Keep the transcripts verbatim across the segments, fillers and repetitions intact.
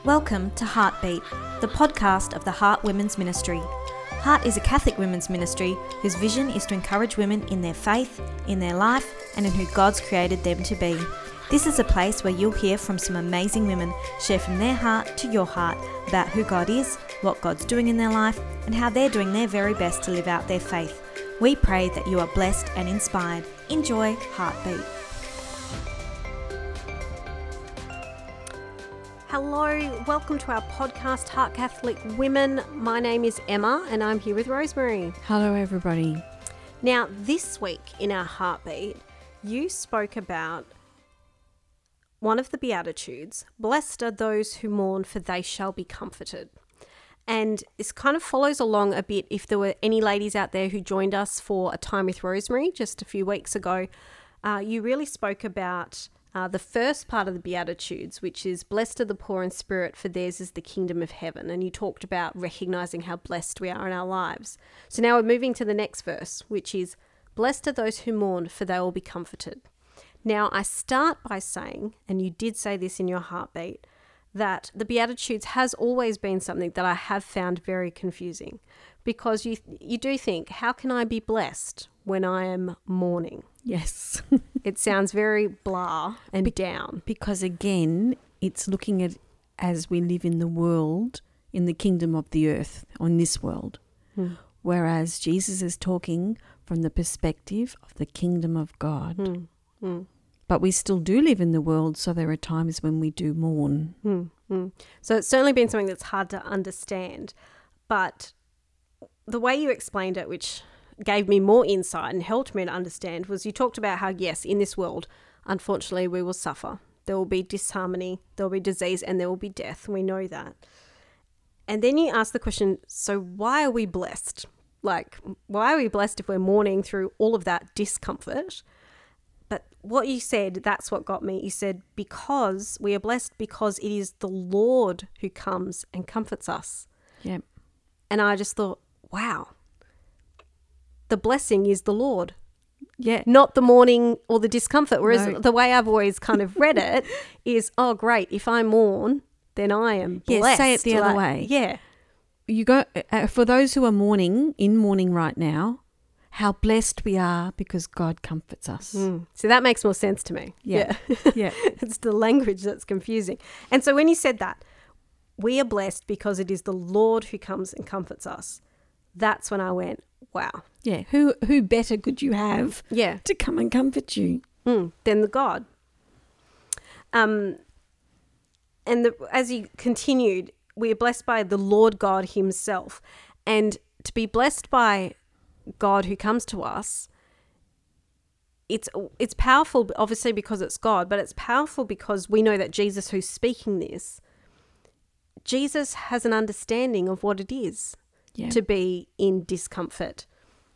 Welcome to Heartbeat, the podcast of the Heart Women's Ministry. Heart is a Catholic women's ministry whose vision is to encourage women in their faith, in their life, and in who God's created them to be. This is a place where you'll hear from some amazing women share from their heart to your heart about who God is, what God's doing in their life, and how they're doing their very best to live out their faith. We pray that you are blessed and inspired. Enjoy Heartbeat. Hello, welcome to our podcast, Heart Catholic Women. My name is Emma and I'm here with Rosemary. Hello, everybody. Now, this week in our Heartbeat, you spoke about one of the Beatitudes, blessed are those who mourn, for they shall be comforted. And this kind of follows along a bit if there were any ladies out there who joined us for a time with Rosemary just a few weeks ago. Uh, you really spoke about uh, the first part of the Beatitudes, which is blessed are the poor in spirit, for theirs is the kingdom of heaven. And you talked about recognizing how blessed we are in our lives. So now we're moving to the next verse, which is blessed are those who mourn, for they will be comforted. Now, I start by saying, and you did say this in your Heartbeat, that the Beatitudes has always been something that I have found very confusing, because you you do think, how can I be blessed when I am mourning? Yes. It sounds very blah and be- down. Because again, it's looking at as we live in the world, in the kingdom of the earth, on this world. Hmm. Whereas Jesus is talking from the perspective of the kingdom of God. Hmm. Hmm. But we still do live in the world, so there are times when we do mourn. Mm, mm. So it's certainly been something that's hard to understand. But the way you explained it, which gave me more insight and helped me to understand, was you talked about how, yes, in this world, unfortunately, we will suffer. There will be disharmony, there will be disease, and there will be death. We know that. And then you ask the question, so why are we blessed? Like, why are we blessed if we're mourning through all of that discomfort? But what you said, that's what got me. You said, because we are blessed because it is the Lord who comes and comforts us. Yep. And I just thought, wow, the blessing is the Lord. Yeah. Not the mourning or the discomfort. Whereas No. the way I've always kind of read it is, oh, great, if I mourn, then I am blessed. Yeah, say it the other Like, way. Yeah. You go uh, for those who are mourning, in mourning right now, how blessed we are because God comforts us. Mm. So that makes more sense to me. Yeah. Yeah. Yeah. It's the language that's confusing. And so when you said that, we are blessed because it is the Lord who comes and comforts us, that's when I went, wow. Yeah. Who who better could you have Yeah. to come and comfort you? Mm, than the God. Um, and the, as you continued, we are blessed by the Lord God himself. And to be blessed by God who comes to us, it's it's powerful, obviously, because it's God, but it's powerful because we know that Jesus, who's speaking this, Jesus has an understanding of what it is Yeah. to be in discomfort.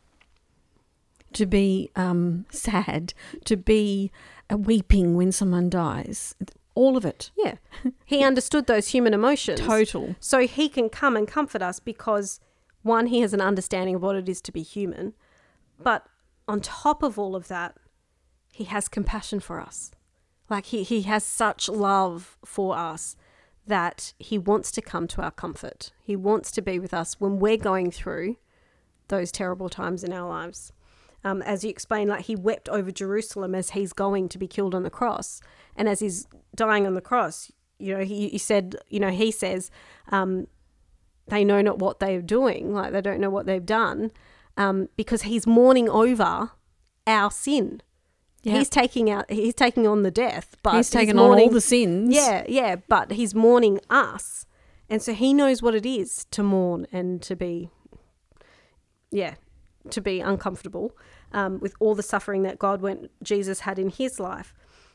To be um, sad, to be uh, weeping when someone dies, all of it. Yeah. He understood those human emotions. Total. So he can come and comfort us because, one, he has an understanding of what it is to be human. But on top of all of that, he has compassion for us. Like he, he has such love for us that he wants to come to our comfort. He wants to be with us when we're going through those terrible times in our lives. Um, as you explained, like he wept over Jerusalem as he's going to be killed on the cross. And as he's dying on the cross, you know, he, he said, you know, he says, um, they know not what they're doing, like they don't know what they've done, um, because he's mourning over our sin. Yep. He's taking out, he's taking on the death, but he's taking mourning, on all the sins. Yeah, yeah, but he's mourning us, and so he knows what it is to mourn and to be, yeah, to be uncomfortable um, with all the suffering that God went, Jesus had in his life.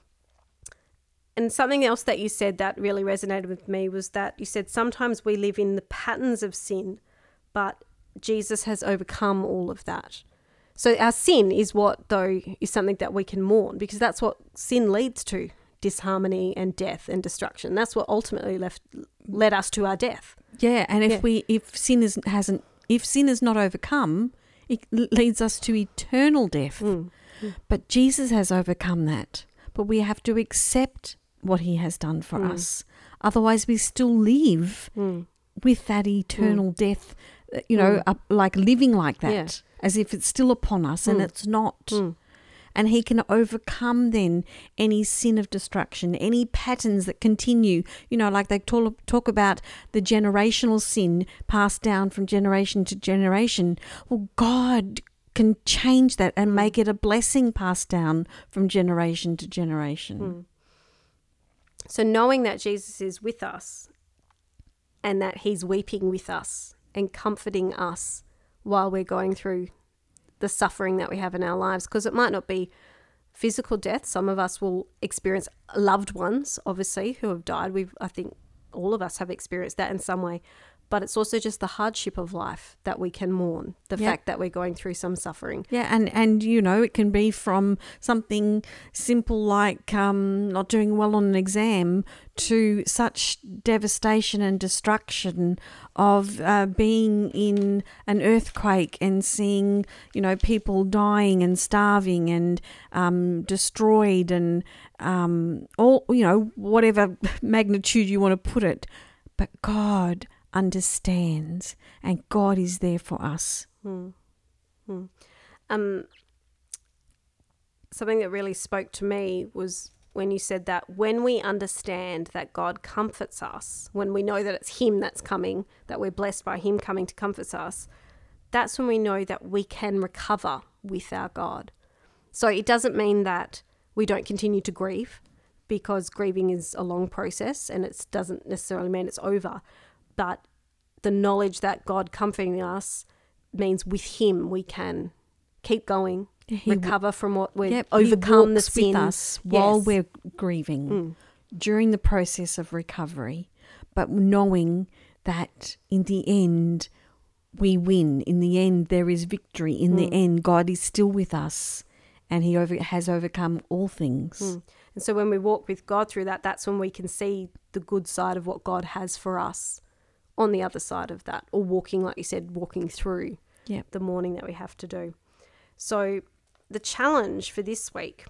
And something else that you said that really resonated with me was that you said sometimes we live in the patterns of sin, but Jesus has overcome all of that. So our sin is what, though, is something that we can mourn, because that's what sin leads to, disharmony and death and destruction. That's what ultimately left led us to our death. Yeah, and if Yeah. we if sin is hasn't if sin is not overcome, it leads us to eternal death. Mm. But Jesus has overcome that. But we have to accept what he has done for Mm. us, Otherwise, we still live Mm. with that eternal death, uh, you know, Mm. up, like living like that, Yeah. as if it's still upon us, and Mm. it's not. Mm. And he can overcome then any sin of destruction, any patterns that continue. You know, like they talk, talk about the generational sin passed down from generation to generation. Well, God can change that and Mm. make it a blessing passed down from generation to generation. Mm. So knowing that Jesus is with us and that he's weeping with us and comforting us while we're going through the suffering that we have in our lives, because it might not be physical death. Some of us will experience loved ones, obviously, who have died. We've, I think all of us have experienced that in some way. But it's also just the hardship of life that we can mourn, the Yep. fact that we're going through some suffering. Yeah, and, and you know, it can be from something simple like um, not doing well on an exam to such devastation and destruction of uh, being in an earthquake and seeing, you know, people dying and starving and um, destroyed and um, all, you know, whatever magnitude you want to put it. But God understands, and God is there for us. Hmm. Hmm. Um, something that really spoke to me was when you said that when we understand that God comforts us, when we know that it's him that's coming, that we're blessed by him coming to comfort us, that's when we know that we can recover with our God. So it doesn't mean that we don't continue to grieve, because grieving is a long process and it doesn't necessarily mean it's over. But the knowledge that God comforting us means with him we can keep going, He recover from what we've Yep, overcome he the walks sin with us while Yes. we're grieving Mm. during the process of recovery, but knowing that in the end we win. In the end there is victory. In the Mm. end God is still with us, and he over, has overcome all things. Mm. And so when we walk with God through that, that's when we can see the good side of what God has for us on the other side of that, or walking, like you said, walking through Yep. the mourning that we have to do. So the challenge for this week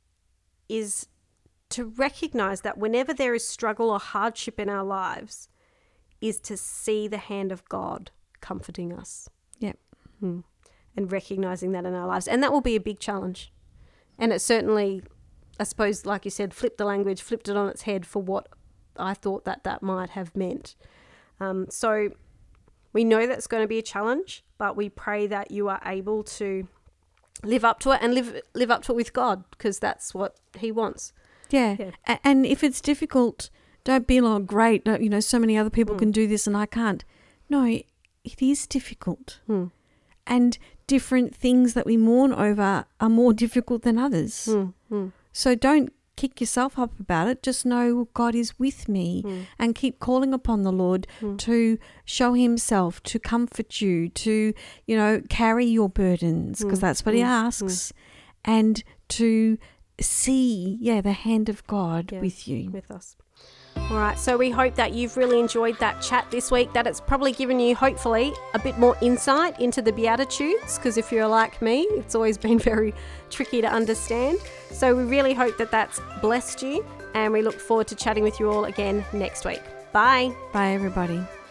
is to recognize that whenever there is struggle or hardship in our lives, is to see the hand of God comforting us. Yep. Hmm. And recognizing that in our lives. And that will be a big challenge. And it certainly, I suppose, like you said, flipped the language, flipped it on its head for what I thought that that might have meant. Um, so we know that's going to be a challenge, but we pray that you are able to live up to it and live live up to it with God, because that's what he wants. Yeah. Yeah. A- and if it's difficult, don't be like, great, no, you know, so many other people Mm. can do this and I can't. No, it is difficult. Hmm. And different things that we mourn over are more difficult than others. Hmm. Hmm. So don't kick yourself up about it. Just know God is with me, Hmm. and keep calling upon the Lord Hmm. to show himself, to comfort you, to, you know, carry your burdens, because Mm, that's what he mm, asks, and to see, yeah, the hand of God Yeah. with you. with us. All right, so we hope that you've really enjoyed that chat this week, that it's probably given you, hopefully, a bit more insight into the Beatitudes, because if you're like me, it's always been very tricky to understand. So we really hope that that's blessed you, and we look forward to chatting with you all again next week. Bye. Bye, everybody.